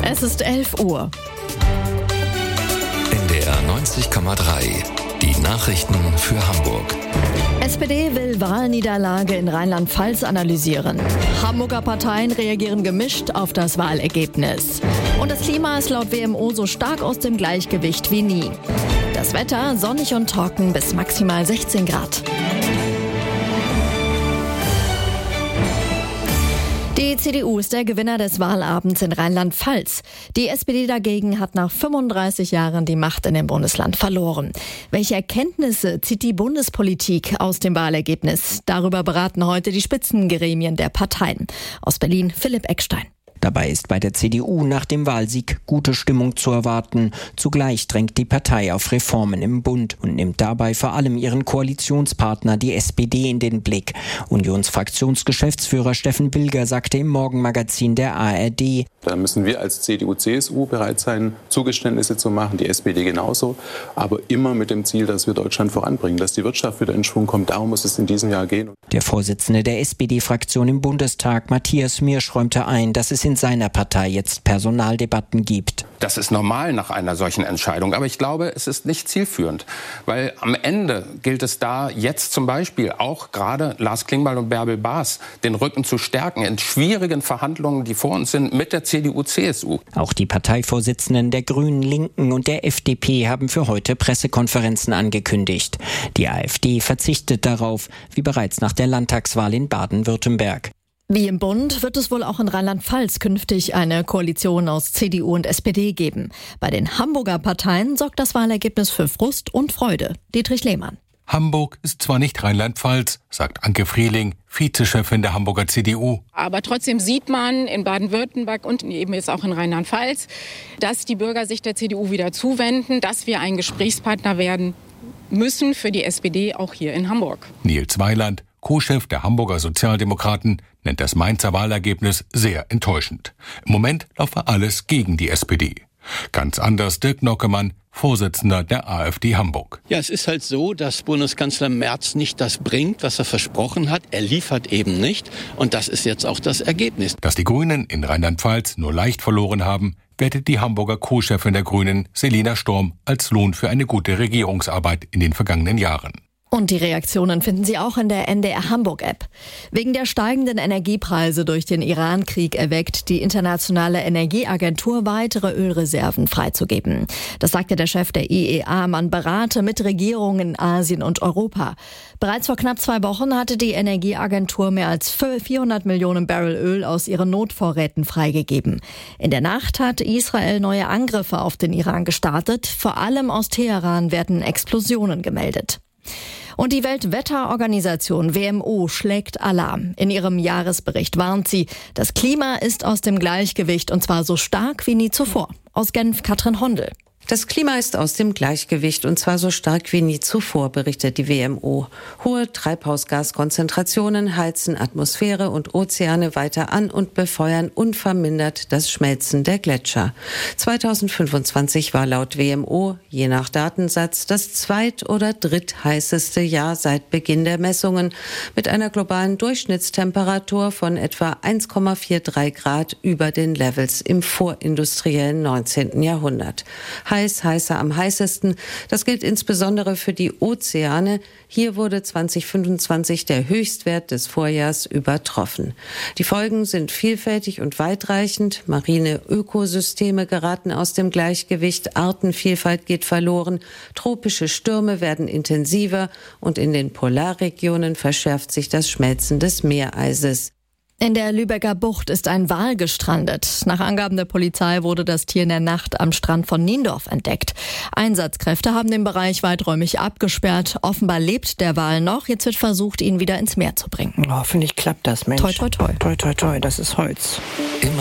Es ist 11 Uhr. NDR 90,3. Die Nachrichten für Hamburg. SPD will Wahlniederlage in Rheinland-Pfalz analysieren. Hamburger Parteien reagieren gemischt auf das Wahlergebnis. Und das Klima ist laut WMO so stark aus dem Gleichgewicht wie nie. Das Wetter sonnig und trocken bis maximal 16 Grad. Die CDU ist der Gewinner des Wahlabends in Rheinland-Pfalz. Die SPD dagegen hat nach 35 Jahren die Macht in dem Bundesland verloren. Welche Erkenntnisse zieht die Bundespolitik aus dem Wahlergebnis? Darüber beraten heute die Spitzengremien der Parteien. Aus Berlin Philipp Eckstein. Dabei ist bei der CDU nach dem Wahlsieg gute Stimmung zu erwarten. Zugleich drängt die Partei auf Reformen im Bund und nimmt dabei vor allem ihren Koalitionspartner, die SPD, in den Blick. Unionsfraktionsgeschäftsführer Steffen Bilger sagte im Morgenmagazin der ARD: Da müssen wir als CDU-CSU bereit sein, Zugeständnisse zu machen, die SPD genauso, aber immer mit dem Ziel, dass wir Deutschland voranbringen, dass die Wirtschaft wieder in Schwung kommt. Darum muss es in diesem Jahr gehen. Der Vorsitzende der SPD-Fraktion im Bundestag, Matthias Miersch, räumte ein, dass es in seiner Partei jetzt Personaldebatten gibt. Das ist normal nach einer solchen Entscheidung, aber ich glaube, es ist nicht zielführend, weil am Ende gilt es da jetzt zum Beispiel auch gerade Lars Klingbeil und Bärbel Baas den Rücken zu stärken in schwierigen Verhandlungen, die vor uns sind mit der CDU-CSU. Auch die Parteivorsitzenden der Grünen, Linken und der FDP haben für heute Pressekonferenzen angekündigt. Die AfD verzichtet darauf, wie bereits nach der Landtagswahl in Baden-Württemberg. Wie im Bund wird es wohl auch in Rheinland-Pfalz künftig eine Koalition aus CDU und SPD geben. Bei den Hamburger Parteien sorgt das Wahlergebnis für Frust und Freude. Dietrich Lehmann. Hamburg ist zwar nicht Rheinland-Pfalz, sagt Anke Frieling, Vizechefin der Hamburger CDU. Aber trotzdem sieht man in Baden-Württemberg und eben jetzt auch in Rheinland-Pfalz, dass die Bürger sich der CDU wieder zuwenden, dass wir ein Gesprächspartner werden müssen für die SPD auch hier in Hamburg. Nils Weiland, Co-Chef der Hamburger Sozialdemokraten, nennt das Mainzer Wahlergebnis sehr enttäuschend. Im Moment laufe alles gegen die SPD. Ganz anders Dirk Nockemann, Vorsitzender der AfD Hamburg. Ja, es ist halt so, dass Bundeskanzler Merz nicht das bringt, was er versprochen hat. Er liefert eben nicht. Und das ist jetzt auch das Ergebnis. Dass die Grünen in Rheinland-Pfalz nur leicht verloren haben, wertet die Hamburger Co-Chefin der Grünen, Selina Storm, als Lohn für eine gute Regierungsarbeit in den vergangenen Jahren. Und die Reaktionen finden Sie auch in der NDR Hamburg-App. Wegen der steigenden Energiepreise durch den Iran-Krieg erwägt die Internationale Energieagentur, weitere Ölreserven freizugeben. Das sagte der Chef der IEA. Man berate mit Regierungen in Asien und Europa. Bereits vor knapp 2 Wochen hatte die Energieagentur mehr als 400 Millionen Barrel Öl aus ihren Notvorräten freigegeben. In der Nacht hat Israel neue Angriffe auf den Iran gestartet. Vor allem aus Teheran werden Explosionen gemeldet. Und die Weltwetterorganisation WMO schlägt Alarm. In ihrem Jahresbericht warnt sie, das Klima ist aus dem Gleichgewicht und zwar so stark wie nie zuvor. Aus Genf Katrin Hondel. Das Klima ist aus dem Gleichgewicht und zwar so stark wie nie zuvor, berichtet die WMO. Hohe Treibhausgaskonzentrationen heizen Atmosphäre und Ozeane weiter an und befeuern unvermindert das Schmelzen der Gletscher. 2025 war laut WMO, je nach Datensatz, das zweit- oder drittheißeste Jahr seit Beginn der Messungen mit einer globalen Durchschnittstemperatur von etwa 1,43 Grad über den Levels im vorindustriellen 19. Jahrhundert. Heißer am heißesten. Das gilt insbesondere für die Ozeane. Hier wurde 2025 der Höchstwert des Vorjahrs übertroffen. Die Folgen sind vielfältig und weitreichend. Marine Ökosysteme geraten aus dem Gleichgewicht, Artenvielfalt geht verloren, tropische Stürme werden intensiver und in den Polarregionen verschärft sich das Schmelzen des Meereises. In der Lübecker Bucht ist ein Wal gestrandet. Nach Angaben der Polizei wurde das Tier in der Nacht am Strand von Niendorf entdeckt. Einsatzkräfte haben den Bereich weiträumig abgesperrt. Offenbar lebt der Wal noch. Jetzt wird versucht, ihn wieder ins Meer zu bringen. Hoffentlich klappt das, Mensch. Toi, toi, toi. Toi, toi, toi, das ist Holz. Immer